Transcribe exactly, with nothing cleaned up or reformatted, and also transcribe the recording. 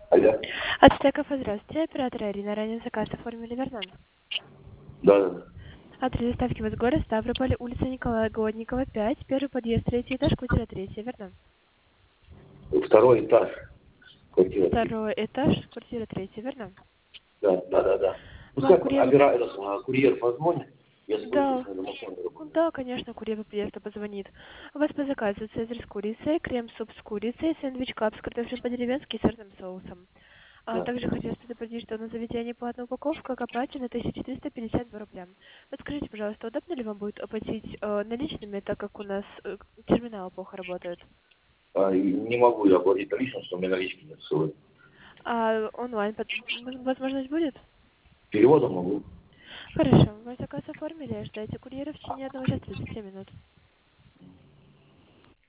Алло. Ацтеков, здравствуйте. Оператор Ирина. Ранее заказ оформили, верно? Да, да, да. Адрес доставки в вас город Ставрополь, улица Николая Годникова, пять, первый подъезд, третий этаж, квартира третья, верно? Второй этаж. Квартира три. Второй этаж, квартира третья, верно? Да, да, да, да. Вам Пускай курьер... оператор, а, курьер позвонит. Я спущусь Да, на домофон. да, конечно, курьер по приезду позвонит. У вас по заказу цезарь с курицей, крем-суп с курицей, сэндвич кап с картофелем по-деревенски и сырным соусом. А Да. также хочу вас предупредить, что на заведение платная упаковка, как оплачена тысяча четыреста пятьдесят два рубля. Подскажите, пожалуйста, удобно ли вам будет оплатить э, наличными, так как у нас э, терминалы плохо работают? А, и не могу я оплатить наличным, что у меня налички нет с собой. А онлайн под- возможность будет? Переводом могу. Хорошо, ваш заказ оформили, ждайте курьера в течение одного часа тридцати минут.